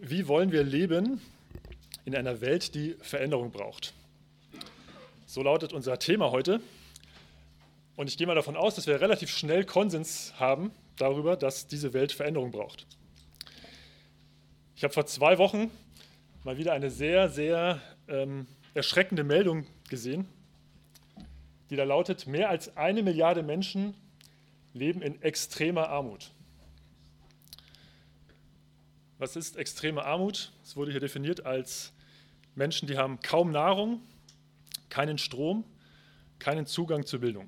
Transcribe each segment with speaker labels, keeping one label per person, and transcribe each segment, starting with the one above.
Speaker 1: Wie wollen wir leben in einer Welt, die Veränderung braucht? So lautet unser Thema heute. Und ich gehe mal davon aus, dass wir relativ schnell Konsens haben darüber, dass diese Welt Veränderung braucht. Ich habe vor 2 Wochen mal wieder eine sehr erschreckende Meldung gesehen, die da lautet: Mehr als 1 Milliarde Menschen leben in extremer Armut. Was ist extreme Armut? Es wurde hier definiert als Menschen, die haben kaum Nahrung, keinen Strom, keinen Zugang zur Bildung.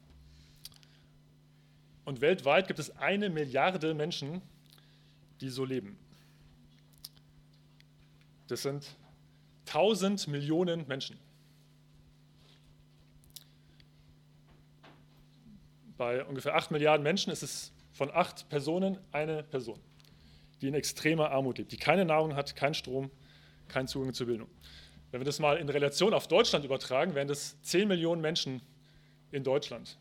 Speaker 1: Und weltweit gibt es 1 Milliarde Menschen, die so leben. Das sind 1000 Millionen Menschen. Bei ungefähr 8 Milliarden Menschen ist es von 8 Personen eine Person, die in extremer Armut lebt, die keine Nahrung hat, keinen Strom, keinen Zugang zur Bildung. Wenn wir das mal in Relation auf Deutschland übertragen, wären das 10 Millionen Menschen in Deutschland.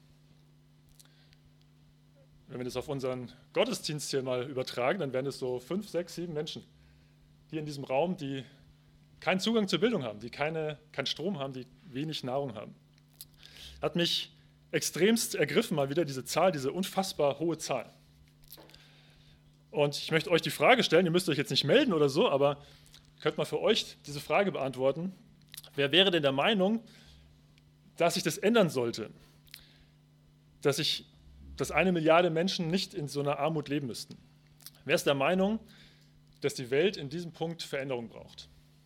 Speaker 1: Wenn wir das auf unseren Gottesdienst hier mal übertragen, dann wären es so 5, 6, 7 Menschen hier in diesem Raum, die keinen Zugang zur Bildung haben, die keinen Strom haben, die wenig Nahrung haben. Hat mich extremst ergriffen, mal wieder diese Zahl, diese unfassbar hohe Zahl. Und ich möchte euch die Frage stellen, ihr müsst euch jetzt nicht melden oder so, aber ihr könnt mal für euch diese Frage beantworten. Wer wäre denn der Meinung, dass sich das ändern sollte? Dass 1 Milliarde Menschen nicht in so einer Armut leben müssten? Wer ist der Meinung, dass die Welt in diesem Punkt Veränderung braucht?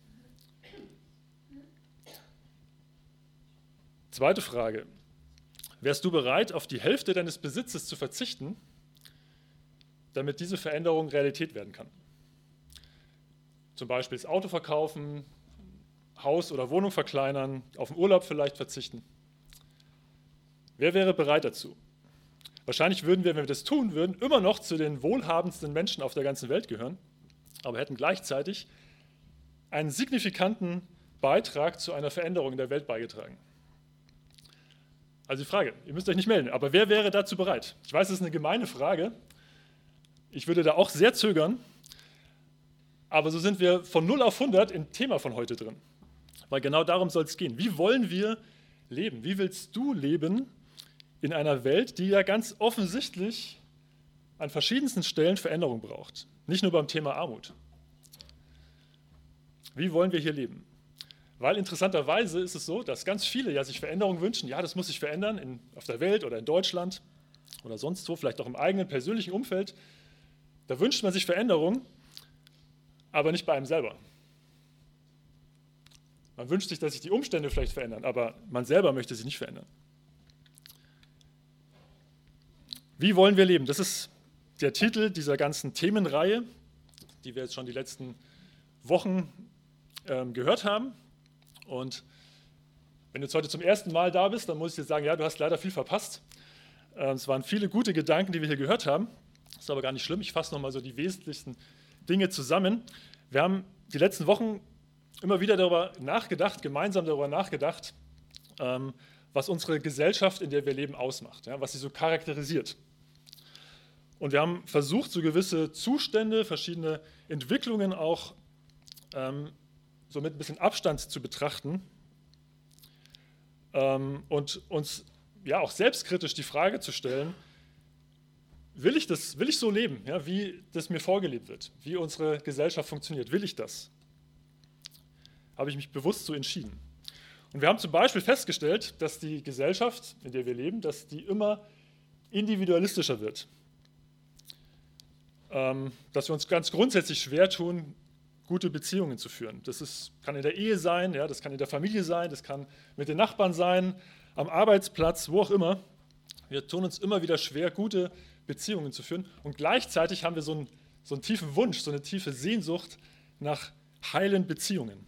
Speaker 1: Zweite Frage. Wärst du bereit, auf die Hälfte deines Besitzes zu verzichten, damit diese Veränderung Realität werden kann? Zum Beispiel das Auto verkaufen, Haus oder Wohnung verkleinern, auf den Urlaub vielleicht verzichten. Wer wäre bereit dazu? Wahrscheinlich würden wir, wenn wir das tun würden, immer noch zu den wohlhabendsten Menschen auf der ganzen Welt gehören, aber hätten gleichzeitig einen signifikanten Beitrag zu einer Veränderung in der Welt beigetragen. Also die Frage, ihr müsst euch nicht melden, aber wer wäre dazu bereit? Ich weiß, das ist eine gemeine Frage. Ich würde da auch sehr zögern, aber so sind wir von 0 auf 100 im Thema von heute drin. Weil genau darum soll es gehen. Wie wollen wir leben? Wie willst du leben in einer Welt, die ja ganz offensichtlich an verschiedensten Stellen Veränderung braucht? Nicht nur beim Thema Armut. Wie wollen wir hier leben? Weil interessanterweise ist es so, dass ganz viele ja sich Veränderung wünschen. Ja, das muss sich verändern auf der Welt oder in Deutschland oder sonst wo, vielleicht auch im eigenen persönlichen Umfeld. Da wünscht man sich Veränderung, aber nicht bei einem selber. Man wünscht sich, dass sich die Umstände vielleicht verändern, aber man selber möchte sich nicht verändern. Wie wollen wir leben? Das ist der Titel dieser ganzen Themenreihe, die wir jetzt schon die letzten Wochen gehört haben. Und wenn du jetzt heute zum ersten Mal da bist, dann muss ich dir sagen, ja, du hast leider viel verpasst. Es waren viele gute Gedanken, die wir hier gehört haben. Das ist aber gar nicht schlimm. Ich fasse nochmal so die wesentlichsten Dinge zusammen. Wir haben die letzten Wochen immer wieder gemeinsam darüber nachgedacht, was unsere Gesellschaft, in der wir leben, ausmacht, ja, was sie so charakterisiert. Und wir haben versucht, so gewisse Zustände, verschiedene Entwicklungen auch so mit ein bisschen Abstand zu betrachten und uns ja auch selbstkritisch die Frage zu stellen: Will ich so leben, ja, wie das mir vorgelebt wird, wie unsere Gesellschaft funktioniert? Will ich das? Habe ich mich bewusst so entschieden. Und wir haben zum Beispiel festgestellt, dass die Gesellschaft, in der wir leben, dass die immer individualistischer wird. Dass wir uns ganz grundsätzlich schwer tun, gute Beziehungen zu führen. Kann in der Ehe sein, ja, das kann in der Familie sein, das kann mit den Nachbarn sein, am Arbeitsplatz, wo auch immer. Wir tun uns immer wieder schwer, gute Beziehungen zu führen. Und gleichzeitig haben wir so einen tiefen Wunsch, so eine tiefe Sehnsucht nach heilen Beziehungen.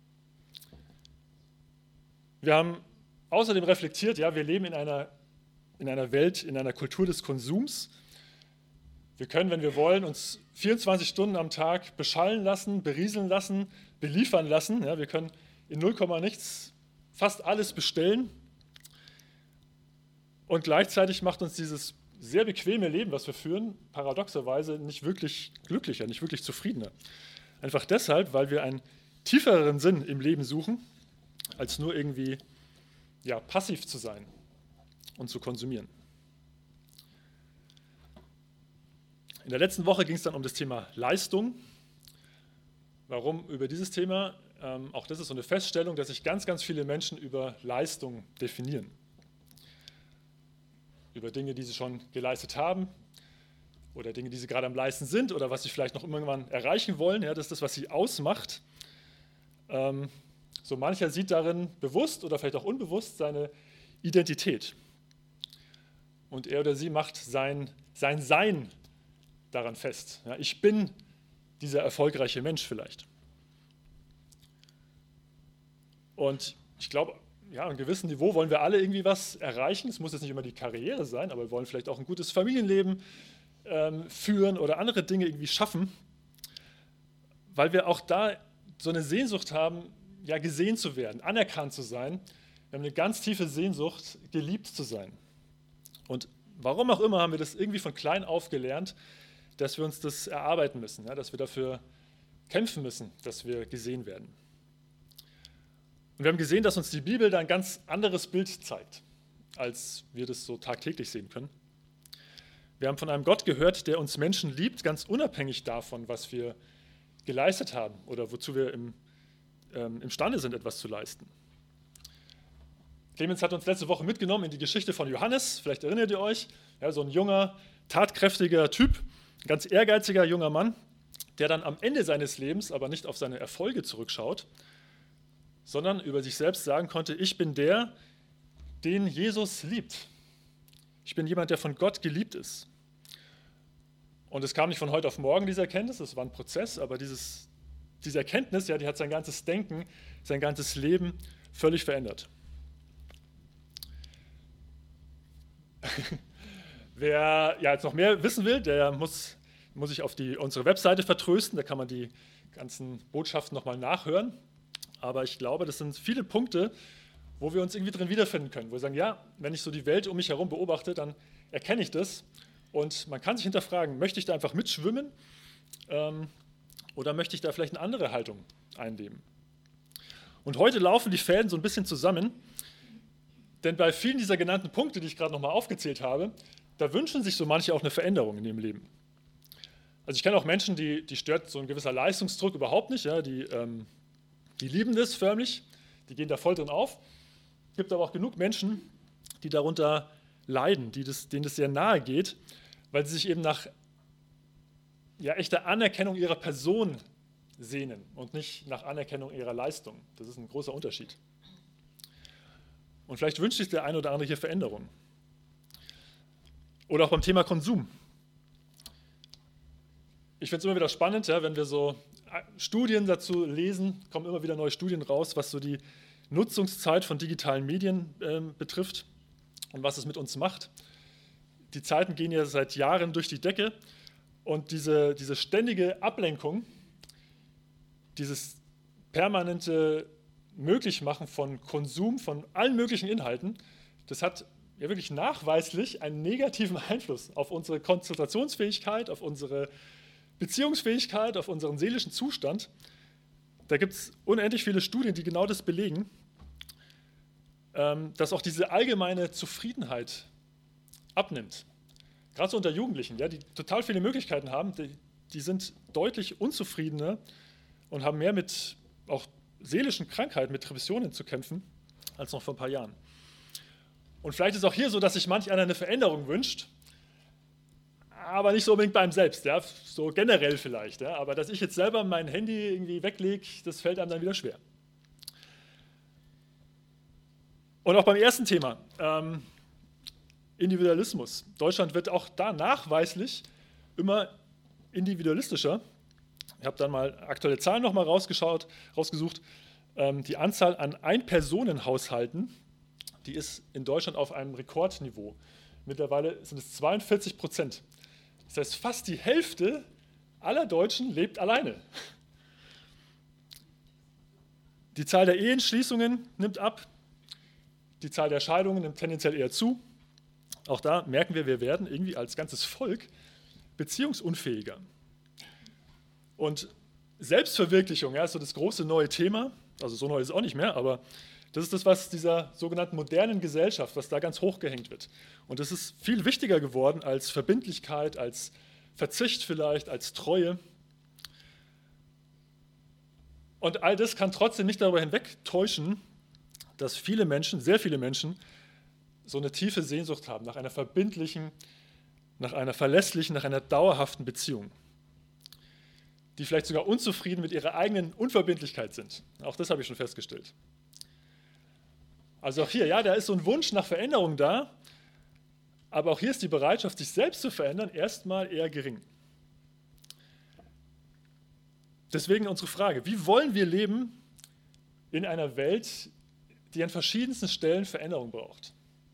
Speaker 1: Wir haben außerdem reflektiert, ja, wir leben in einer Welt, in einer Kultur des Konsums. Wir können, wenn wir wollen, uns 24 Stunden am Tag beschallen lassen, berieseln lassen, beliefern lassen. Ja, wir können in 0, nichts fast alles bestellen. Und gleichzeitig macht uns dieses sehr bequeme Leben, was wir führen, paradoxerweise nicht wirklich glücklicher, nicht wirklich zufriedener. Einfach deshalb, weil wir einen tieferen Sinn im Leben suchen, als nur irgendwie passiv zu sein und zu konsumieren. In der letzten Woche ging es dann um das Thema Leistung. Warum über dieses Thema? Auch das ist so eine Feststellung, dass sich ganz, ganz viele Menschen über Leistung definieren. Über Dinge, die sie schon geleistet haben oder Dinge, die sie gerade am Leisten sind oder was sie vielleicht noch irgendwann erreichen wollen. Ja, das ist das, was sie ausmacht. So mancher sieht darin bewusst oder vielleicht auch unbewusst seine Identität. Und er oder sie macht sein Sein daran fest. Ja, ich bin dieser erfolgreiche Mensch vielleicht. Und ich glaube, ja, auf einem gewissen Niveau wollen wir alle irgendwie was erreichen. Es muss jetzt nicht immer die Karriere sein, aber wir wollen vielleicht auch ein gutes Familienleben führen oder andere Dinge irgendwie schaffen, weil wir auch da so eine Sehnsucht haben, ja, gesehen zu werden, anerkannt zu sein. Wir haben eine ganz tiefe Sehnsucht, geliebt zu sein. Und warum auch immer haben wir das irgendwie von klein auf gelernt, dass wir uns das erarbeiten müssen, ja, dass wir dafür kämpfen müssen, dass wir gesehen werden. Und wir haben gesehen, dass uns die Bibel da ein ganz anderes Bild zeigt, als wir das so tagtäglich sehen können. Wir haben von einem Gott gehört, der uns Menschen liebt, ganz unabhängig davon, was wir geleistet haben oder wozu wir imstande sind, etwas zu leisten. Clemens hat uns letzte Woche mitgenommen in die Geschichte von Johannes, vielleicht erinnert ihr euch, ja, so ein junger, tatkräftiger Typ, ein ganz ehrgeiziger junger Mann, der dann am Ende seines Lebens aber nicht auf seine Erfolge zurückschaut, sondern über sich selbst sagen konnte, ich bin der, den Jesus liebt. Ich bin jemand, der von Gott geliebt ist. Und es kam nicht von heute auf morgen, diese Erkenntnis, es war ein Prozess, aber diese Erkenntnis, ja, die hat sein ganzes Denken, sein ganzes Leben völlig verändert. Wer jetzt noch mehr wissen will, der muss sich auf unsere Webseite vertrösten, da kann man die ganzen Botschaften nochmal nachhören. Aber ich glaube, das sind viele Punkte, wo wir uns irgendwie drin wiederfinden können, wo wir sagen, ja, wenn ich so die Welt um mich herum beobachte, dann erkenne ich das. Und man kann sich hinterfragen, möchte ich da einfach mitschwimmen oder möchte ich da vielleicht eine andere Haltung einnehmen? Und heute laufen die Fäden so ein bisschen zusammen, denn bei vielen dieser genannten Punkte, die ich gerade nochmal aufgezählt habe, da wünschen sich so manche auch eine Veränderung in ihrem Leben. Also ich kenne auch Menschen, die stört so ein gewisser Leistungsdruck überhaupt nicht, ja, die lieben das förmlich, die gehen da voll drin auf. Es gibt aber auch genug Menschen, die darunter leiden, denen das sehr nahe geht, weil sie sich eben nach echter Anerkennung ihrer Person sehnen und nicht nach Anerkennung ihrer Leistung. Das ist ein großer Unterschied. Und vielleicht wünscht sich der eine oder andere hier Veränderung. Oder auch beim Thema Konsum. Ich finde es immer wieder spannend, ja, wenn wir so Studien dazu lesen, kommen immer wieder neue Studien raus, was so die Nutzungszeit von digitalen Medien betrifft und was es mit uns macht. Die Zeiten gehen ja seit Jahren durch die Decke und diese ständige Ablenkung, dieses permanente Möglichmachen von Konsum von allen möglichen Inhalten, das hat ja wirklich nachweislich einen negativen Einfluss auf unsere Konzentrationsfähigkeit, auf unsere Beziehungsfähigkeit, auf unseren seelischen Zustand. Da gibt es unendlich viele Studien, die genau das belegen, dass auch diese allgemeine Zufriedenheit abnimmt. Gerade so unter Jugendlichen, ja, die total viele Möglichkeiten haben, die sind deutlich unzufriedener und haben mehr mit auch seelischen Krankheiten, mit Depressionen zu kämpfen, als noch vor ein paar Jahren. Und vielleicht ist es auch hier so, dass sich manch einer eine Veränderung wünscht, aber nicht so unbedingt bei einem selbst, ja, so generell vielleicht. Ja, aber dass ich jetzt selber mein Handy irgendwie weglege, das fällt einem dann wieder schwer. Und auch beim ersten Thema, Individualismus. Deutschland wird auch da nachweislich immer individualistischer. Ich habe dann mal aktuelle Zahlen nochmal rausgesucht. Die Anzahl an Ein-Personen-Haushalten, die ist in Deutschland auf einem Rekordniveau. Mittlerweile sind es 42%. Das heißt, fast die Hälfte aller Deutschen lebt alleine. Die Zahl der Eheschließungen nimmt ab, die Zahl der Scheidungen nimmt tendenziell eher zu. Auch da merken wir werden irgendwie als ganzes Volk beziehungsunfähiger. Und Selbstverwirklichung, ja, ist so das große neue Thema. Also so neu ist es auch nicht mehr, aber das ist das, was dieser sogenannten modernen Gesellschaft, was da ganz hochgehängt wird. Und das ist viel wichtiger geworden als Verbindlichkeit, als Verzicht vielleicht, als Treue. Und all das kann trotzdem nicht darüber hinwegtäuschen, dass viele Menschen, sehr viele Menschen, so eine tiefe Sehnsucht haben nach einer verbindlichen, nach einer verlässlichen, nach einer dauerhaften Beziehung, die vielleicht sogar unzufrieden mit ihrer eigenen Unverbindlichkeit sind. Auch das habe ich schon festgestellt. Also auch hier, ja, da ist so ein Wunsch nach Veränderung da, aber auch hier ist die Bereitschaft, sich selbst zu verändern, erstmal eher gering. Deswegen unsere Frage, wie wollen wir leben in einer Welt, die an verschiedensten Stellen Veränderung braucht?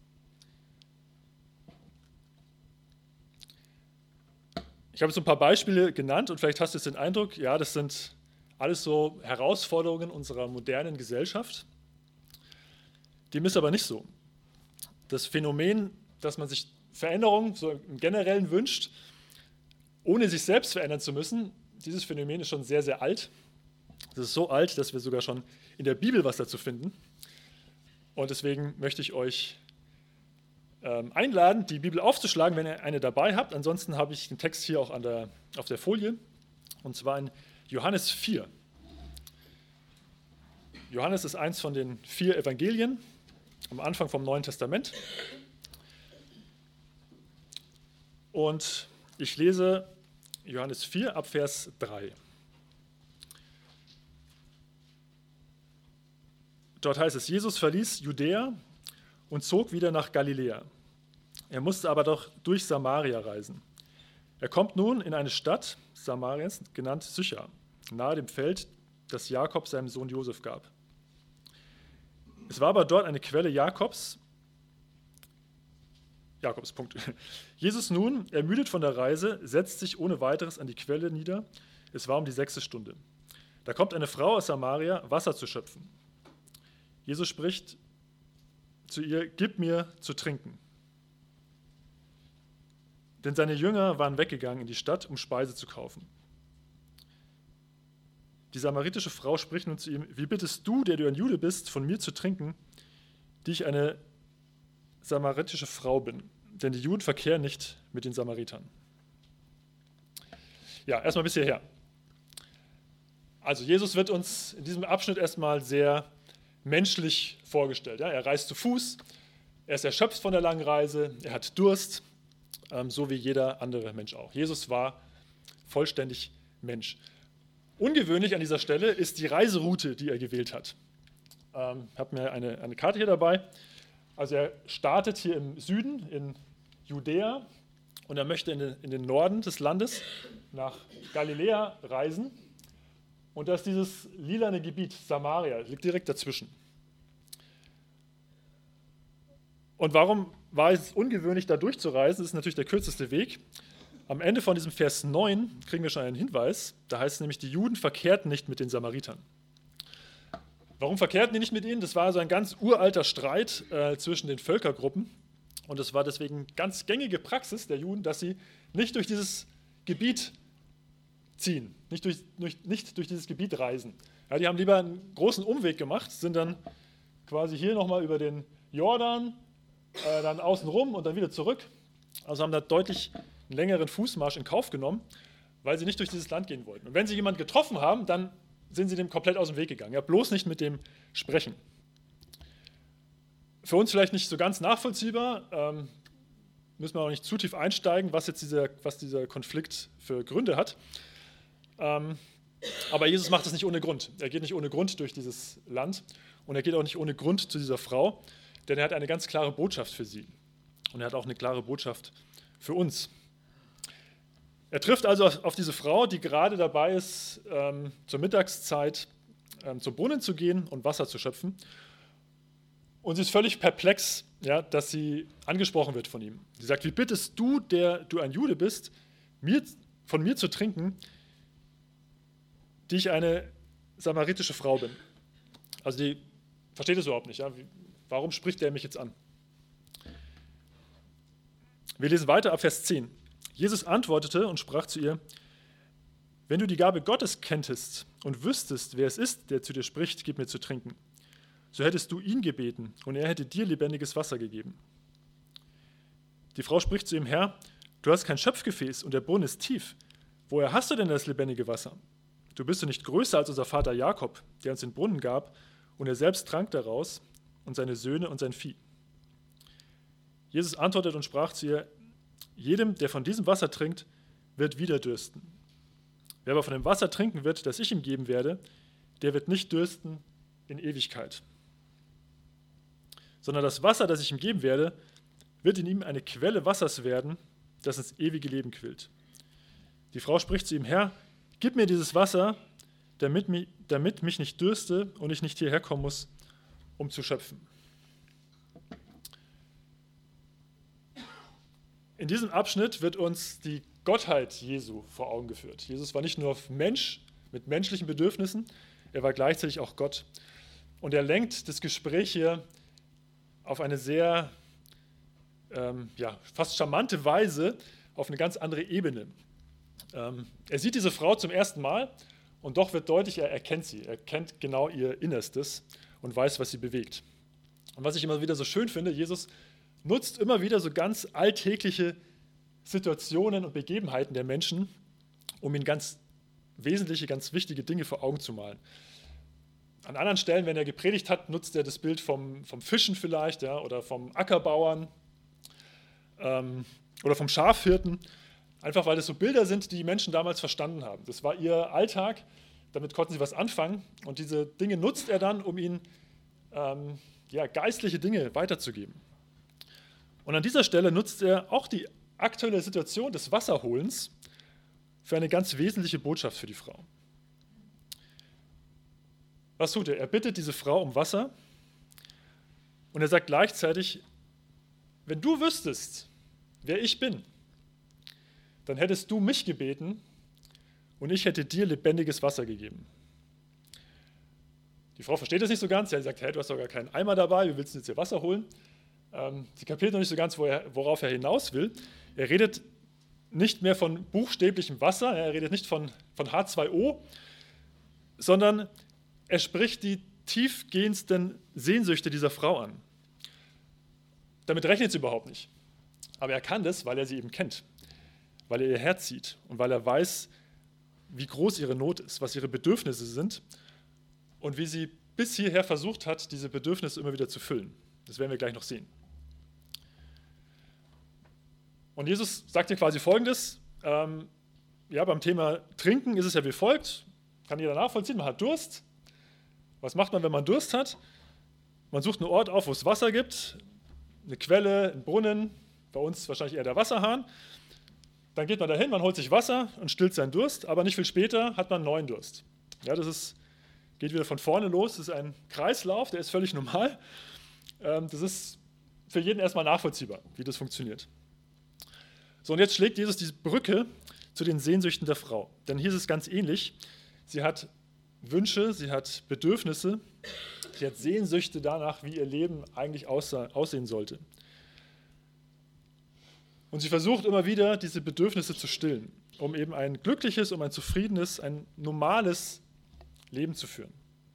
Speaker 1: Ich habe jetzt ein paar Beispiele genannt und vielleicht hast du jetzt den Eindruck, ja, das sind alles so Herausforderungen unserer modernen Gesellschaft. Dem ist aber nicht so. Das Phänomen, dass man sich Veränderung so im Generellen wünscht, ohne sich selbst verändern zu müssen, dieses Phänomen ist schon sehr, sehr alt. Das ist so alt, dass wir sogar schon in der Bibel was dazu finden. Und deswegen möchte ich euch einladen, die Bibel aufzuschlagen, wenn ihr eine dabei habt. Ansonsten habe ich den Text hier auch auf der Folie, und zwar in Johannes 4. Johannes ist eins von den 4 Evangelien am Anfang vom Neuen Testament. Und ich lese Johannes 4 ab Vers 3. Dort heißt es, Jesus verließ Judäa und zog wieder nach Galiläa. Er musste aber doch durch Samaria reisen. Er kommt nun in eine Stadt Samariens, genannt Sychar, nahe dem Feld, das Jakob seinem Sohn Josef gab. Es war aber dort eine Quelle Jakobs. Punkt. Jesus nun, ermüdet von der Reise, setzt sich ohne weiteres an die Quelle nieder. Es war um die 6. Stunde. Da kommt eine Frau aus Samaria, Wasser zu schöpfen. Jesus spricht zu ihr, gib mir zu trinken. Denn seine Jünger waren weggegangen in die Stadt, um Speise zu kaufen. Die samaritische Frau spricht nun zu ihm, wie bittest du, der du ein Jude bist, von mir zu trinken, die ich eine samaritische Frau bin? Denn die Juden verkehren nicht mit den Samaritern. Ja, erstmal bis hierher. Also Jesus wird uns in diesem Abschnitt erstmal sehr menschlich vorgestellt. Ja, er reist zu Fuß, er ist erschöpft von der langen Reise, er hat Durst, so wie jeder andere Mensch auch. Jesus war vollständig Mensch. Ungewöhnlich an dieser Stelle ist die Reiseroute, die er gewählt hat. Ich habe mir eine Karte hier dabei. Also er startet hier im Süden in Judäa und er möchte in den Norden des Landes nach Galiläa reisen. Und da ist dieses lilane Gebiet, Samaria, liegt direkt dazwischen. Und warum war es ungewöhnlich, da durchzureisen? Das ist natürlich der kürzeste Weg. Am Ende von diesem Vers 9 kriegen wir schon einen Hinweis. Da heißt es nämlich, die Juden verkehrten nicht mit den Samaritern. Warum verkehrten die nicht mit ihnen? Das war also ein ganz uralter Streit zwischen den Völkergruppen. Und es war deswegen ganz gängige Praxis der Juden, dass sie nicht durch dieses Gebiet ziehen, nicht durch dieses Gebiet reisen. Ja, die haben lieber einen großen Umweg gemacht, sind dann quasi hier nochmal über den Jordan, dann außen rum und dann wieder zurück. Also haben da deutlich einen längeren Fußmarsch in Kauf genommen, weil sie nicht durch dieses Land gehen wollten. Und wenn sie jemanden getroffen haben, dann sind sie dem komplett aus dem Weg gegangen. Ja, bloß nicht mit dem sprechen. Für uns vielleicht nicht so ganz nachvollziehbar, müssen wir auch nicht zu tief einsteigen, was dieser Konflikt für Gründe hat. Aber Jesus macht das nicht ohne Grund. Er geht nicht ohne Grund durch dieses Land und er geht auch nicht ohne Grund zu dieser Frau, denn er hat eine ganz klare Botschaft für sie. Und er hat auch eine klare Botschaft für uns. Er trifft also auf diese Frau, die gerade dabei ist, zur Mittagszeit zum Brunnen zu gehen und Wasser zu schöpfen. Und sie ist völlig perplex, ja, dass sie angesprochen wird von ihm. Sie sagt, wie bittest du, der du ein Jude bist, von mir zu trinken, die ich eine samaritische Frau bin? Also die versteht es überhaupt nicht. Ja? Warum spricht er mich jetzt an? Wir lesen weiter ab Vers 10. Jesus antwortete und sprach zu ihr, Wenn du die Gabe Gottes kenntest und wüsstest, wer es ist, der zu dir spricht, gib mir zu trinken, so hättest du ihn gebeten und er hätte dir lebendiges Wasser gegeben. Die Frau spricht zu ihm: Herr, du hast kein Schöpfgefäß und der Brunnen ist tief. Woher hast du denn das lebendige Wasser? Du bist doch nicht größer als unser Vater Jakob, der uns den Brunnen gab und er selbst trank daraus und seine Söhne und sein Vieh. Jesus antwortet und sprach zu ihr: Jedem, der von diesem Wasser trinkt, wird wieder dürsten. Wer aber von dem Wasser trinken wird, das ich ihm geben werde, der wird nicht dürsten in Ewigkeit. Sondern das Wasser, das ich ihm geben werde, wird in ihm eine Quelle Wassers werden, das ins ewige Leben quillt. Die Frau spricht zu ihm: Herr, gib mir dieses Wasser, damit mich nicht dürste und ich nicht hierher kommen muss, um zu schöpfen. In diesem Abschnitt wird uns die Gottheit Jesu vor Augen geführt. Jesus war nicht nur Mensch mit menschlichen Bedürfnissen, er war gleichzeitig auch Gott. Und er lenkt das Gespräch hier auf eine sehr, fast charmante Weise auf eine ganz andere Ebene. Er sieht diese Frau zum ersten Mal und doch wird deutlich, er erkennt sie. Er kennt genau ihr Innerstes und weiß, was sie bewegt. Und was ich immer wieder so schön finde, Jesus nutzt immer wieder so ganz alltägliche Situationen und Begebenheiten der Menschen, um ihnen ganz wesentliche, ganz wichtige Dinge vor Augen zu malen. An anderen Stellen, wenn er gepredigt hat, nutzt er das Bild vom Fischen vielleicht, ja, oder vom Ackerbauern oder vom Schafhirten, einfach weil das so Bilder sind, die Menschen damals verstanden haben. Das war ihr Alltag, damit konnten sie was anfangen und diese Dinge nutzt er dann, um ihnen geistliche Dinge weiterzugeben. Und an dieser Stelle nutzt er auch die aktuelle Situation des Wasserholens für eine ganz wesentliche Botschaft für die Frau. Was tut er? Er bittet diese Frau um Wasser und er sagt gleichzeitig: Wenn du wüsstest, wer ich bin, dann hättest du mich gebeten und ich hätte dir lebendiges Wasser gegeben. Die Frau versteht das nicht so ganz. Sie sagt: Hey, du hast doch gar keinen Eimer dabei, wie willst du jetzt hier Wasser holen? Sie kapiert noch nicht so ganz, worauf er hinaus will. Er redet nicht mehr von buchstäblichem Wasser, er redet nicht von H2O, sondern er spricht die tiefgehendsten Sehnsüchte dieser Frau an. Damit rechnet sie überhaupt nicht. Aber er kann das, weil er sie eben kennt, weil er ihr Herz sieht und weil er weiß, wie groß ihre Not ist, was ihre Bedürfnisse sind und wie sie bis hierher versucht hat, diese Bedürfnisse immer wieder zu füllen. Das werden wir gleich noch sehen. Und Jesus sagt hier quasi Folgendes: beim Thema Trinken ist es ja wie folgt, kann jeder nachvollziehen, man hat Durst. Was macht man, wenn man Durst hat? Man sucht einen Ort auf, wo es Wasser gibt, eine Quelle, einen Brunnen, bei uns wahrscheinlich eher der Wasserhahn. Dann geht man dahin, man holt sich Wasser und stillt seinen Durst, aber nicht viel später hat man einen neuen Durst. Ja, geht wieder von vorne los, das ist ein Kreislauf, der ist völlig normal. Das ist für jeden erstmal nachvollziehbar, wie das funktioniert. So, und jetzt schlägt Jesus diese Brücke zu den Sehnsüchten der Frau. Denn hier ist es ganz ähnlich. Sie hat Wünsche, sie hat Bedürfnisse, sie hat Sehnsüchte danach, wie ihr Leben eigentlich aussehen sollte. Und sie versucht immer wieder, diese Bedürfnisse zu stillen, um eben ein glückliches, um ein zufriedenes, ein normales Leben zu führen.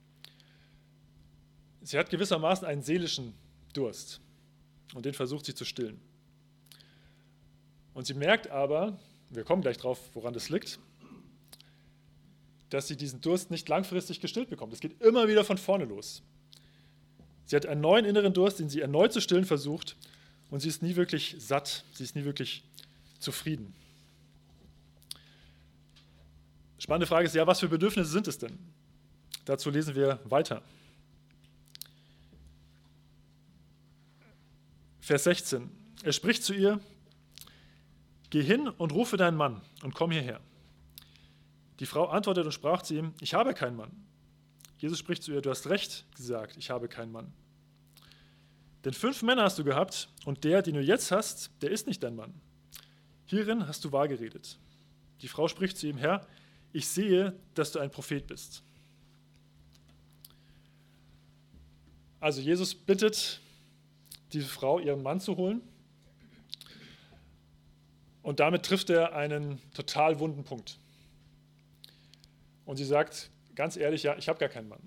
Speaker 1: Sie hat gewissermaßen einen seelischen Durst und den versucht sie zu stillen. Und sie merkt aber, wir kommen gleich drauf, woran das liegt, dass sie diesen Durst nicht langfristig gestillt bekommt. Es geht immer wieder von vorne los. Sie hat einen neuen inneren Durst, den sie erneut zu stillen versucht und sie ist nie wirklich satt, sie ist nie wirklich zufrieden. Spannende Frage ist ja, was für Bedürfnisse sind es denn? Dazu lesen wir weiter. Vers 16. Er spricht zu ihr: Geh hin und rufe deinen Mann und komm hierher. Die Frau antwortet und sprach zu ihm: Ich habe keinen Mann. Jesus spricht zu ihr: Du hast recht gesagt, ich habe keinen Mann. Denn 5 Männer hast du gehabt und der, den du jetzt hast, der ist nicht dein Mann. Hierin hast du wahr geredet. Die Frau spricht zu ihm: Herr, ich sehe, dass du ein Prophet bist. Also Jesus bittet diese Frau, ihren Mann zu holen. Und damit trifft er einen total wunden Punkt. Und sie sagt ganz ehrlich, ja, ich habe gar keinen Mann.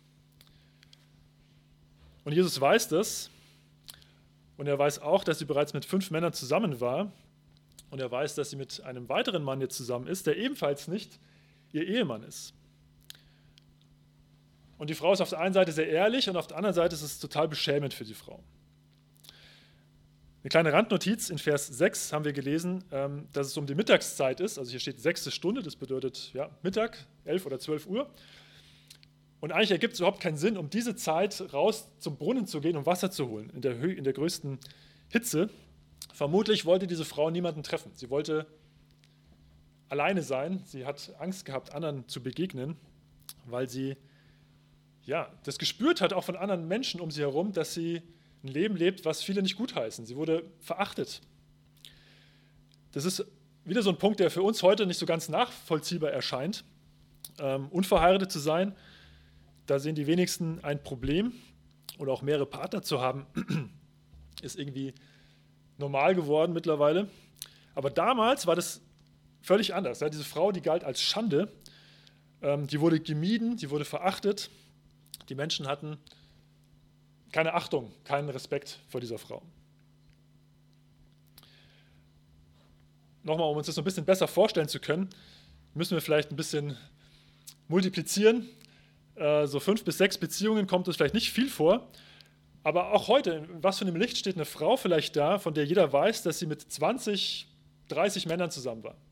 Speaker 1: Und Jesus weiß das. Und er weiß auch, dass sie bereits mit 5 Männern zusammen war. Und er weiß, dass sie mit einem weiteren Mann jetzt zusammen ist, der ebenfalls nicht ihr Ehemann ist. Und die Frau ist auf der einen Seite sehr ehrlich und auf der anderen Seite ist es total beschämend für die Frau. Eine kleine Randnotiz, in Vers 6 haben wir gelesen, dass es um die Mittagszeit ist. Also hier steht 6. Stunde, das bedeutet ja, Mittag, 11 oder 12 Uhr. Und eigentlich ergibt es überhaupt keinen Sinn, um diese Zeit raus zum Brunnen zu gehen, um Wasser zu holen, in der größten Hitze. Vermutlich wollte diese Frau niemanden treffen. Sie wollte alleine sein. Sie hat Angst gehabt, anderen zu begegnen, weil sie ja, das gespürt hat, auch von anderen Menschen um sie herum, dass sie ein Leben lebt, was viele nicht gutheißen. Sie wurde verachtet. Das ist wieder so ein Punkt, der für uns heute nicht so ganz nachvollziehbar erscheint. Unverheiratet zu sein, da sehen die wenigsten ein Problem. Oder auch mehrere Partner zu haben, ist irgendwie normal geworden mittlerweile. Aber damals war das völlig anders. Ja, diese Frau, die galt als Schande, die wurde gemieden, die wurde verachtet. Die Menschen hatten keine Achtung, keinen Respekt vor dieser Frau. Nochmal, um uns das so ein bisschen besser vorstellen zu können, müssen wir vielleicht ein bisschen multiplizieren. So 5 bis 6 Beziehungen kommt es vielleicht nicht viel vor. Aber auch heute, in was für einem Licht steht eine Frau vielleicht da, von der jeder weiß, dass sie mit 20, 30 Männern zusammen war.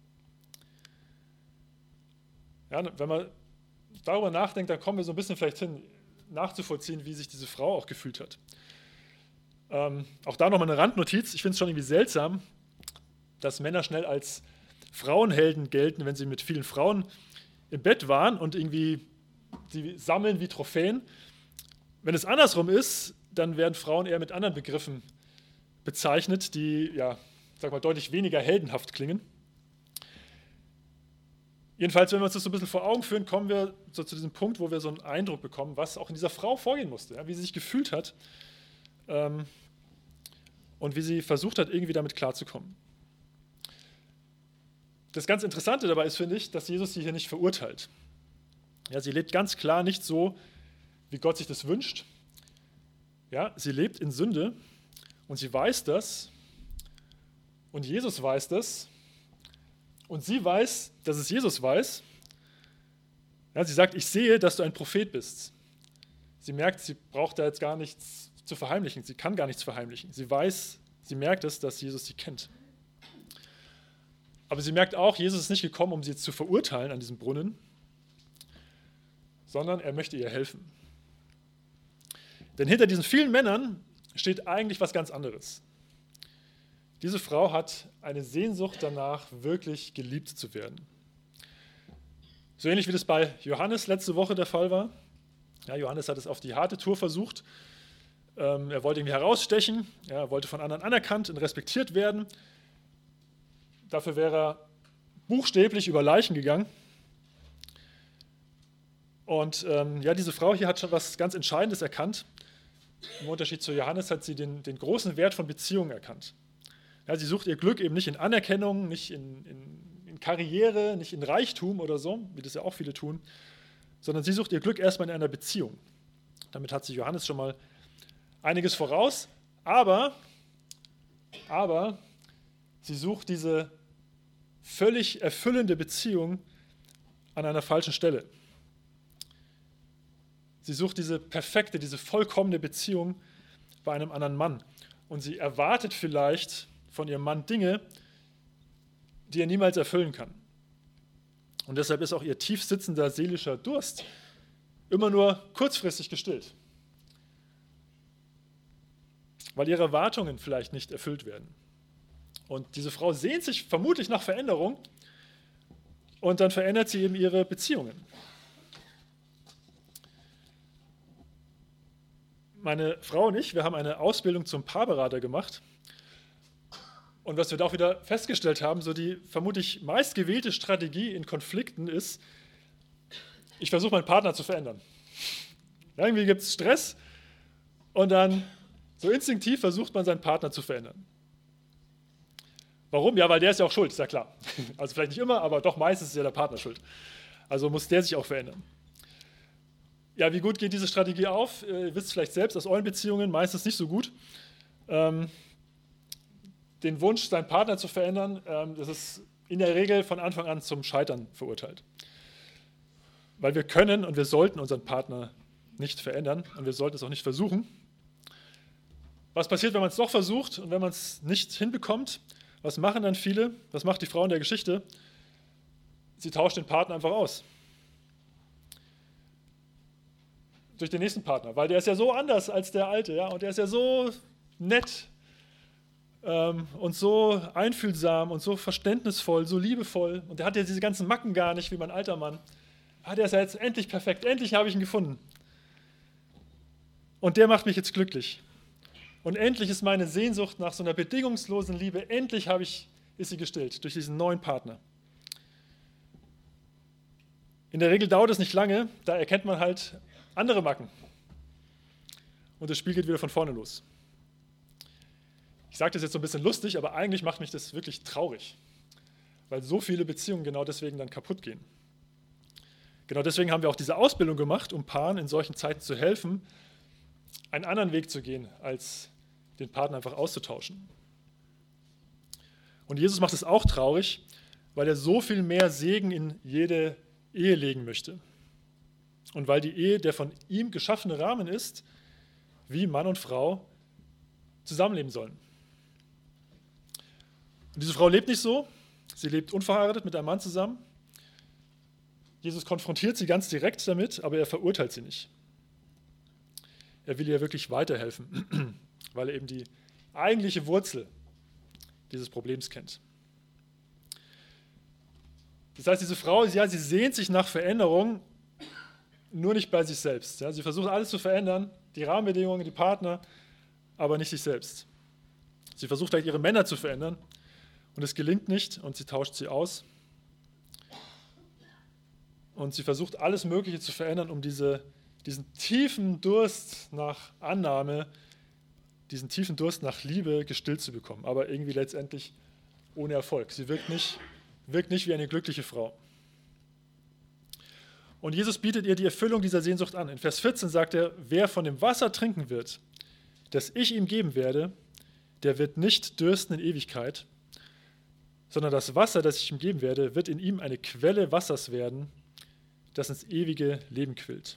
Speaker 1: Ja, wenn man darüber nachdenkt, dann kommen wir so ein bisschen vielleicht hin, nachzuvollziehen, wie sich diese Frau auch gefühlt hat. Auch da nochmal eine Randnotiz. Ich finde es schon irgendwie seltsam, dass Männer schnell als Frauenhelden gelten, wenn sie mit vielen Frauen im Bett waren und irgendwie sie sammeln wie Trophäen. Wenn es andersrum ist, dann werden Frauen eher mit anderen Begriffen bezeichnet, die, ja, sag mal, deutlich weniger heldenhaft klingen. Jedenfalls, wenn wir uns das so ein bisschen vor Augen führen, kommen wir so zu diesem Punkt, wo wir so einen Eindruck bekommen, was auch in dieser Frau vorgehen musste, ja, wie sie sich gefühlt hat und wie sie versucht hat, irgendwie damit klarzukommen. Das ganz Interessante dabei ist, finde ich, dass Jesus sie hier nicht verurteilt. Ja, sie lebt ganz klar nicht so, wie Gott sich das wünscht. Ja, sie lebt in Sünde und sie weiß das und Jesus weiß das. Und sie weiß, dass es Jesus weiß. Ja, sie sagt, ich sehe, dass du ein Prophet bist. Sie merkt, sie braucht da jetzt gar nichts zu verheimlichen. Sie kann gar nichts verheimlichen. Sie weiß, sie merkt es, dass Jesus sie kennt. Aber sie merkt auch, Jesus ist nicht gekommen, um sie jetzt zu verurteilen an diesem Brunnen, sondern er möchte ihr helfen. Denn hinter diesen vielen Männern steht eigentlich was ganz anderes. Diese Frau hat eine Sehnsucht danach, wirklich geliebt zu werden. So ähnlich wie das bei Johannes letzte Woche der Fall war. Ja, Johannes hat es auf die harte Tour versucht. Er wollte irgendwie herausstechen, er wollte von anderen anerkannt und respektiert werden. Dafür wäre er buchstäblich über Leichen gegangen. Und ja, diese Frau hier hat schon was ganz Entscheidendes erkannt. Im Unterschied zu Johannes hat sie den großen Wert von Beziehungen erkannt. Ja, sie sucht ihr Glück eben nicht in Anerkennung, nicht in Karriere, nicht in Reichtum oder so, wie das ja auch viele tun, sondern sie sucht ihr Glück erstmal in einer Beziehung. Damit hat sich Johannes schon mal einiges voraus, aber sie sucht diese völlig erfüllende Beziehung an einer falschen Stelle. Sie sucht diese perfekte, diese vollkommene Beziehung bei einem anderen Mann. Und sie erwartet vielleicht von ihrem Mann Dinge, die er niemals erfüllen kann. Und deshalb ist auch ihr tief sitzender seelischer Durst immer nur kurzfristig gestillt, weil ihre Erwartungen vielleicht nicht erfüllt werden. Und diese Frau sehnt sich vermutlich nach Veränderung und dann verändert sie eben ihre Beziehungen. Meine Frau und ich, wir haben eine Ausbildung zum Paarberater gemacht. Und was wir da auch wieder festgestellt haben, so die vermutlich meistgewählte Strategie in Konflikten ist, ich versuche meinen Partner zu verändern. Irgendwie gibt es Stress und dann so instinktiv versucht man seinen Partner zu verändern. Warum? Ja, weil der ist ja auch schuld, ist ja klar. Also vielleicht nicht immer, aber doch meistens ist ja der Partner schuld. Also muss der sich auch verändern. Ja, wie gut geht diese Strategie auf? Ihr wisst vielleicht selbst aus euren Beziehungen, meistens nicht so gut. Den Wunsch, seinen Partner zu verändern, das ist in der Regel von Anfang an zum Scheitern verurteilt. Weil wir können und wir sollten unseren Partner nicht verändern und wir sollten es auch nicht versuchen. Was passiert, wenn man es doch versucht und wenn man es nicht hinbekommt? Was machen dann viele? Was macht die Frau in der Geschichte? Sie tauscht den Partner einfach aus. Durch den nächsten Partner, weil der ist ja so anders als der alte, ja, und der ist ja so nett und so einfühlsam und so verständnisvoll, so liebevoll und der hat ja diese ganzen Macken gar nicht wie mein alter Mann. Ah, der ist ja jetzt endlich perfekt, endlich habe ich ihn gefunden. Und der macht mich jetzt glücklich. Und endlich ist meine Sehnsucht nach so einer bedingungslosen Liebe, endlich ist sie gestillt durch diesen neuen Partner. In der Regel dauert es nicht lange, da erkennt man halt andere Macken. Und das Spiel geht wieder von vorne los. Ich sage das jetzt so ein bisschen lustig, aber eigentlich macht mich das wirklich traurig, weil so viele Beziehungen genau deswegen dann kaputt gehen. Genau deswegen haben wir auch diese Ausbildung gemacht, um Paaren in solchen Zeiten zu helfen, einen anderen Weg zu gehen, als den Partner einfach auszutauschen. Und Jesus macht es auch traurig, weil er so viel mehr Segen in jede Ehe legen möchte. Und weil die Ehe der von ihm geschaffene Rahmen ist, wie Mann und Frau zusammenleben sollen. Und diese Frau lebt nicht so, sie lebt unverheiratet mit einem Mann zusammen. Jesus konfrontiert sie ganz direkt damit, aber er verurteilt sie nicht. Er will ihr wirklich weiterhelfen, weil er eben die eigentliche Wurzel dieses Problems kennt. Das heißt, diese Frau, ja, sie sehnt sich nach Veränderung, nur nicht bei sich selbst. Ja, sie versucht alles zu verändern, die Rahmenbedingungen, die Partner, aber nicht sich selbst. Sie versucht halt ihre Männer zu verändern und es gelingt nicht und sie tauscht sie aus. Und sie versucht alles Mögliche zu verändern, um diesen tiefen Durst nach Annahme, diesen tiefen Durst nach Liebe gestillt zu bekommen, aber irgendwie letztendlich ohne Erfolg. Sie wirkt nicht wie eine glückliche Frau. Und Jesus bietet ihr die Erfüllung dieser Sehnsucht an. In Vers 14 sagt er, wer von dem Wasser trinken wird, das ich ihm geben werde, der wird nicht dürsten in Ewigkeit, sondern das Wasser, das ich ihm geben werde, wird in ihm eine Quelle Wassers werden, das ins ewige Leben quillt.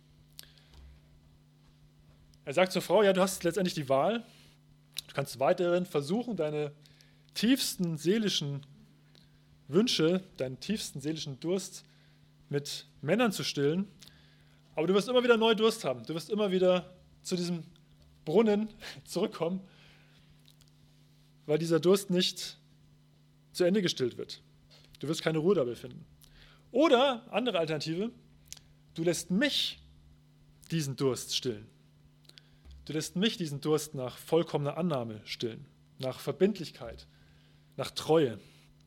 Speaker 1: Er sagt zur Frau, ja, du hast letztendlich die Wahl. Du kannst weiterhin versuchen, deine tiefsten seelischen Wünsche, deinen tiefsten seelischen Durst mit Männern zu stillen, aber du wirst immer wieder neu Durst haben. Du wirst immer wieder zu diesem Brunnen zurückkommen, weil dieser Durst nicht zu Ende gestillt wird. Du wirst keine Ruhe dabei finden. Oder, andere Alternative, du lässt mich diesen Durst stillen. Du lässt mich diesen Durst nach vollkommener Annahme stillen, nach Verbindlichkeit, nach Treue.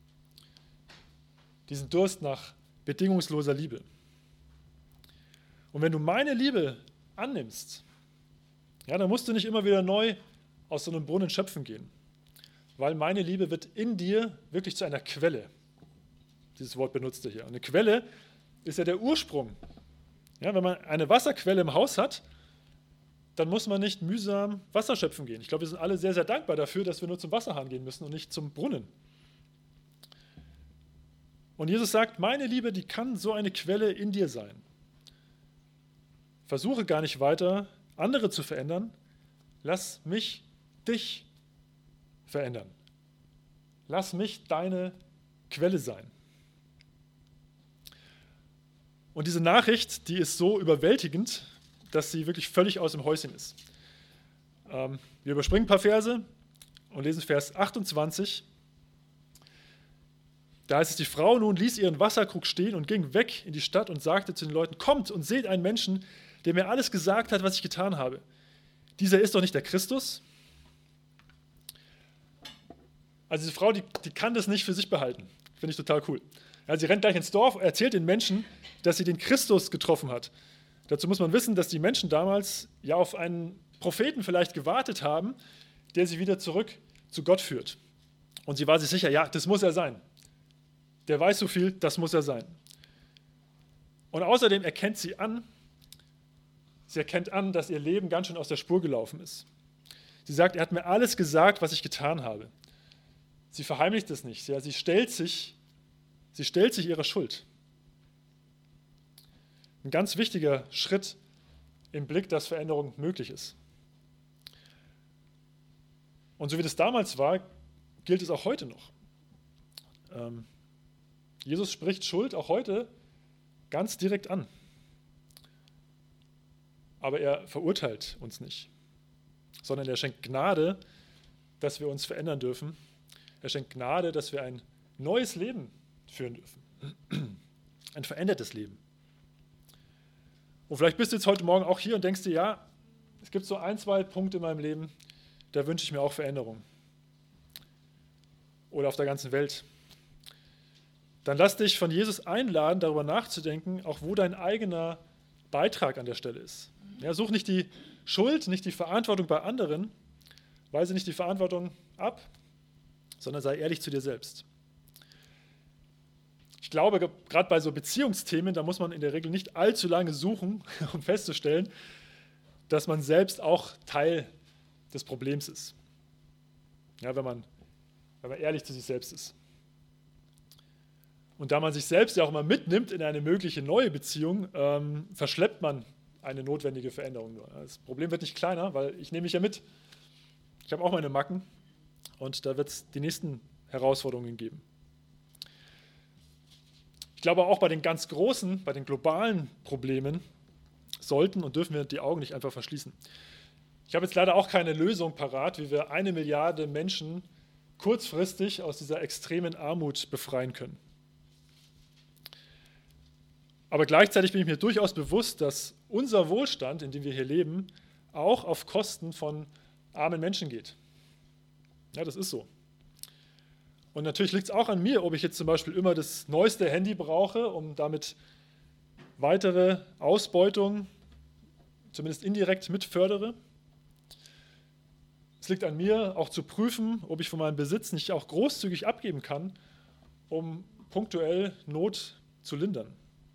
Speaker 1: Diesen Durst nach bedingungsloser Liebe. Und wenn du meine Liebe annimmst, ja, dann musst du nicht immer wieder neu aus so einem Brunnen schöpfen gehen, weil meine Liebe wird in dir wirklich zu einer Quelle. Dieses Wort benutzt er hier. Und eine Quelle ist ja der Ursprung. Ja, wenn man eine Wasserquelle im Haus hat, dann muss man nicht mühsam Wasser schöpfen gehen. Ich glaube, wir sind alle sehr, sehr dankbar dafür, dass wir nur zum Wasserhahn gehen müssen und nicht zum Brunnen. Und Jesus sagt, meine Liebe, die kann so eine Quelle in dir sein. Versuche gar nicht weiter, andere zu verändern. Lass mich dich verändern. Lass mich deine Quelle sein. Und diese Nachricht, die ist so überwältigend, dass sie wirklich völlig aus dem Häuschen ist. Wir überspringen ein paar Verse und lesen Vers 28. Da heißt es, die Frau nun ließ ihren Wasserkrug stehen und ging weg in die Stadt und sagte zu den Leuten, kommt und seht einen Menschen, der mir alles gesagt hat, was ich getan habe. Dieser ist doch nicht der Christus? Also diese Frau, die kann das nicht für sich behalten. Finde ich total cool. Ja, sie rennt gleich ins Dorf, erzählt den Menschen, dass sie den Christus getroffen hat. Dazu muss man wissen, dass die Menschen damals ja auf einen Propheten vielleicht gewartet haben, der sie wieder zurück zu Gott führt. Und sie war sich sicher, ja, das muss er sein. Der weiß so viel, das muss er sein. Und außerdem erkennt sie erkennt an, dass ihr Leben ganz schön aus der Spur gelaufen ist. Sie sagt, er hat mir alles gesagt, was ich getan habe. Sie verheimlicht es nicht. Ja, sie stellt sich ihrer Schuld. Ein ganz wichtiger Schritt im Blick, dass Veränderung möglich ist. Und so wie das damals war, gilt es auch heute noch. Jesus spricht Schuld auch heute ganz direkt an. Aber er verurteilt uns nicht, sondern er schenkt Gnade, dass wir uns verändern dürfen. Er schenkt Gnade, dass wir ein neues Leben führen dürfen. Ein verändertes Leben. Und vielleicht bist du jetzt heute Morgen auch hier und denkst dir, ja, es gibt so 1, 2 Punkte in meinem Leben, da wünsche ich mir auch Veränderung. Oder auf der ganzen Welt. Dann lass dich von Jesus einladen, darüber nachzudenken, auch wo dein eigener Beitrag an der Stelle ist. Ja, such nicht die Schuld, nicht die Verantwortung bei anderen, weise nicht die Verantwortung ab, sondern sei ehrlich zu dir selbst. Ich glaube, gerade bei so Beziehungsthemen, da muss man in der Regel nicht allzu lange suchen, um festzustellen, dass man selbst auch Teil des Problems ist. Ja, wenn man ehrlich zu sich selbst ist. Und da man sich selbst ja auch immer mitnimmt in eine mögliche neue Beziehung, verschleppt man eine notwendige Veränderung nur. Das Problem wird nicht kleiner, weil ich nehme mich ja mit. Ich habe auch meine Macken und da wird es die nächsten Herausforderungen geben. Ich glaube auch bei den ganz großen, bei den globalen Problemen sollten und dürfen wir die Augen nicht einfach verschließen. Ich habe jetzt leider auch keine Lösung parat, wie wir 1 Milliarde Menschen kurzfristig aus dieser extremen Armut befreien können. Aber gleichzeitig bin ich mir durchaus bewusst, dass unser Wohlstand, in dem wir hier leben, auch auf Kosten von armen Menschen geht. Ja, das ist so. Und natürlich liegt es auch an mir, ob ich jetzt zum Beispiel immer das neueste Handy brauche, um damit weitere Ausbeutung, zumindest indirekt, mitfördere. Es liegt an mir, auch zu prüfen, ob ich von meinem Besitz nicht auch großzügig abgeben kann, um punktuell Not zu lindern.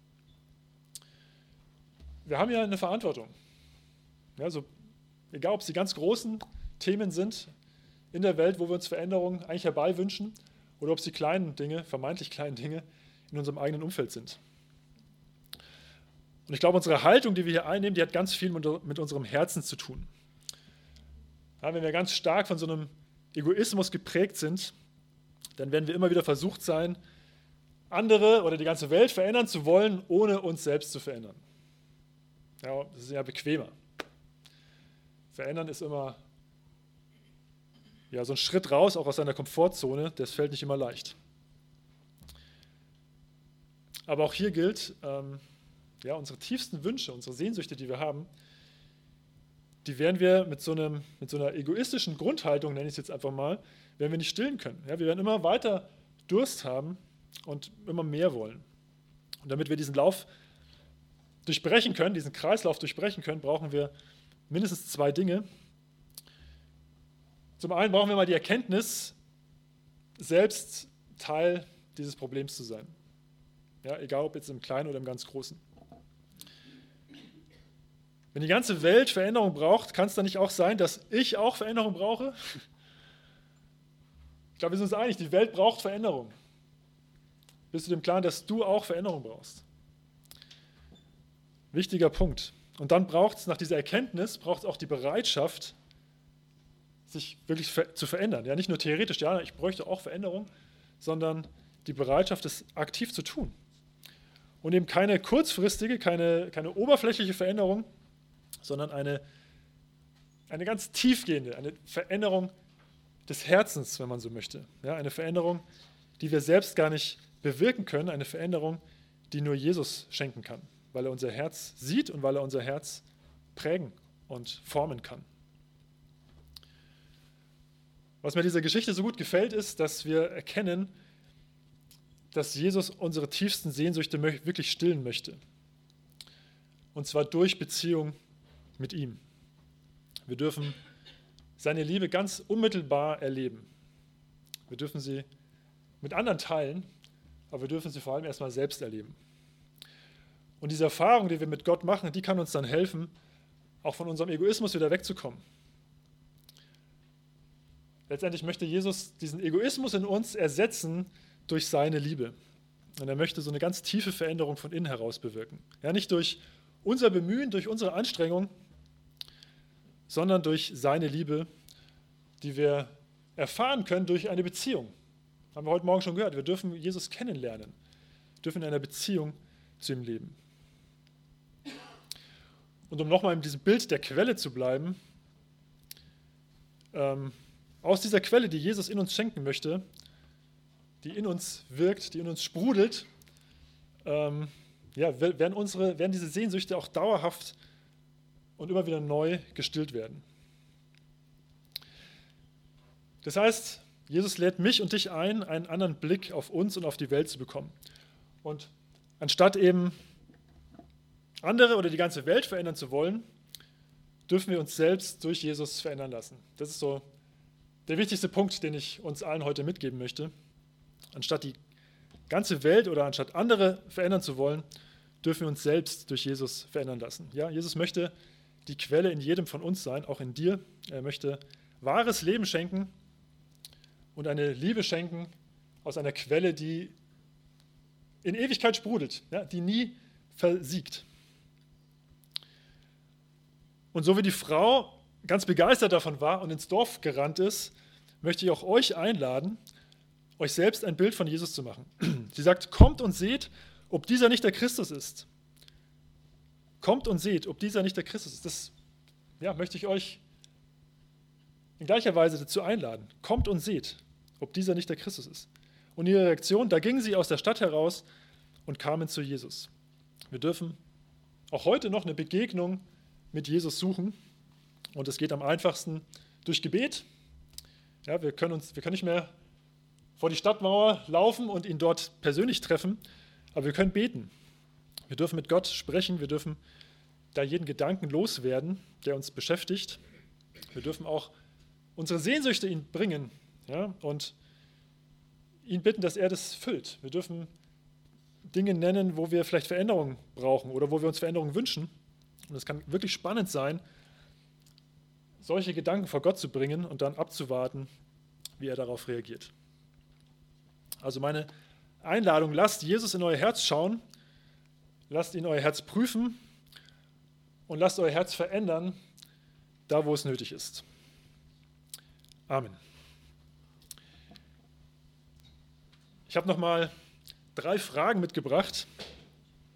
Speaker 1: Wir haben ja eine Verantwortung. Ja, so, egal, ob es die ganz großen Themen sind in der Welt, wo wir uns Veränderungen eigentlich herbeiwünschen, oder ob es die kleinen Dinge, vermeintlich kleinen Dinge, in unserem eigenen Umfeld sind. Und ich glaube, unsere Haltung, die wir hier einnehmen, die hat ganz viel mit unserem Herzen zu tun. Ja, wenn wir ganz stark von so einem Egoismus geprägt sind, dann werden wir immer wieder versucht sein, andere oder die ganze Welt verändern zu wollen, ohne uns selbst zu verändern. Ja, das ist ja bequemer. Verändern ist immer so ein Schritt raus, auch aus seiner Komfortzone, das fällt nicht immer leicht. Aber auch hier gilt, unsere tiefsten Wünsche, unsere Sehnsüchte, die wir haben, die werden wir mit so einer egoistischen Grundhaltung, nenne ich es jetzt einfach mal, werden wir nicht stillen können. Ja, wir werden immer weiter Durst haben und immer mehr wollen. Und damit wir diesen Lauf durchbrechen können, diesen Kreislauf durchbrechen können, brauchen wir mindestens 2 Dinge. Zum einen brauchen wir mal die Erkenntnis, selbst Teil dieses Problems zu sein. Ja, egal ob jetzt im Kleinen oder im ganz Großen. Wenn die ganze Welt Veränderung braucht, kann es dann nicht auch sein, dass ich auch Veränderung brauche? Ich glaube, wir sind uns einig, die Welt braucht Veränderung. Bist du dem Klaren, dass du auch Veränderung brauchst? Wichtiger Punkt. Und dann braucht es nach dieser Erkenntnis, auch die Bereitschaft, sich wirklich zu verändern. Ja, nicht nur theoretisch, ja, ich bräuchte auch Veränderung, sondern die Bereitschaft, es aktiv zu tun. Und eben keine kurzfristige, keine oberflächliche Veränderung, sondern eine ganz tiefgehende, eine Veränderung des Herzens, wenn man so möchte. Ja, eine Veränderung, die wir selbst gar nicht bewirken können, eine Veränderung, die nur Jesus schenken kann, weil er unser Herz sieht und weil er unser Herz prägen und formen kann. Was mir dieser Geschichte so gut gefällt, ist, dass wir erkennen, dass Jesus unsere tiefsten Sehnsüchte wirklich stillen möchte. Und zwar durch Beziehung mit ihm. Wir dürfen seine Liebe ganz unmittelbar erleben. Wir dürfen sie mit anderen teilen, aber wir dürfen sie vor allem erstmal selbst erleben. Und diese Erfahrung, die wir mit Gott machen, die kann uns dann helfen, auch von unserem Egoismus wieder wegzukommen. Letztendlich möchte Jesus diesen Egoismus in uns ersetzen durch seine Liebe. Und er möchte so eine ganz tiefe Veränderung von innen heraus bewirken. Ja, nicht durch unser Bemühen, durch unsere Anstrengung, sondern durch seine Liebe, die wir erfahren können durch eine Beziehung. Haben wir heute Morgen schon gehört. Wir dürfen Jesus kennenlernen, dürfen in einer Beziehung zu ihm leben. Und um nochmal in diesem Bild der Quelle zu bleiben, aus dieser Quelle, die Jesus in uns schenken möchte, die in uns wirkt, die in uns sprudelt, werden diese Sehnsüchte auch dauerhaft und immer wieder neu gestillt werden. Das heißt, Jesus lädt mich und dich ein, einen anderen Blick auf uns und auf die Welt zu bekommen. Und anstatt eben andere oder die ganze Welt verändern zu wollen, dürfen wir uns selbst durch Jesus verändern lassen. Das ist so der wichtigste Punkt, den ich uns allen heute mitgeben möchte. Anstatt die ganze Welt oder anstatt andere verändern zu wollen, dürfen wir uns selbst durch Jesus verändern lassen. Ja, Jesus möchte die Quelle in jedem von uns sein, auch in dir. Er möchte wahres Leben schenken und eine Liebe schenken aus einer Quelle, die in Ewigkeit sprudelt, ja, die nie versiegt. Und so wie die Frau ganz begeistert davon war und ins Dorf gerannt ist, möchte ich auch euch einladen, euch selbst ein Bild von Jesus zu machen. Sie sagt, kommt und seht, ob dieser nicht der Christus ist. Kommt und seht, ob dieser nicht der Christus ist. Das möchte ich euch in gleicher Weise dazu einladen. Kommt und seht, ob dieser nicht der Christus ist. Und ihre Reaktion, da gingen sie aus der Stadt heraus und kamen zu Jesus. Wir dürfen auch heute noch eine Begegnung mit Jesus suchen. Und es geht am einfachsten durch Gebet. Ja, wir können nicht mehr vor die Stadtmauer laufen und ihn dort persönlich treffen, aber wir können beten. Wir dürfen mit Gott sprechen, wir dürfen da jeden Gedanken loswerden, der uns beschäftigt. Wir dürfen auch unsere Sehnsüchte ihn bringen, ja, und ihn bitten, dass er das füllt. Wir dürfen Dinge nennen, wo wir vielleicht Veränderungen brauchen oder wo wir uns Veränderungen wünschen. Und es kann wirklich spannend sein, solche Gedanken vor Gott zu bringen und dann abzuwarten, wie er darauf reagiert. Also meine Einladung, lasst Jesus in euer Herz schauen, lasst ihn euer Herz prüfen und lasst euer Herz verändern, da wo es nötig ist. Amen. Ich habe nochmal 3 Fragen mitgebracht,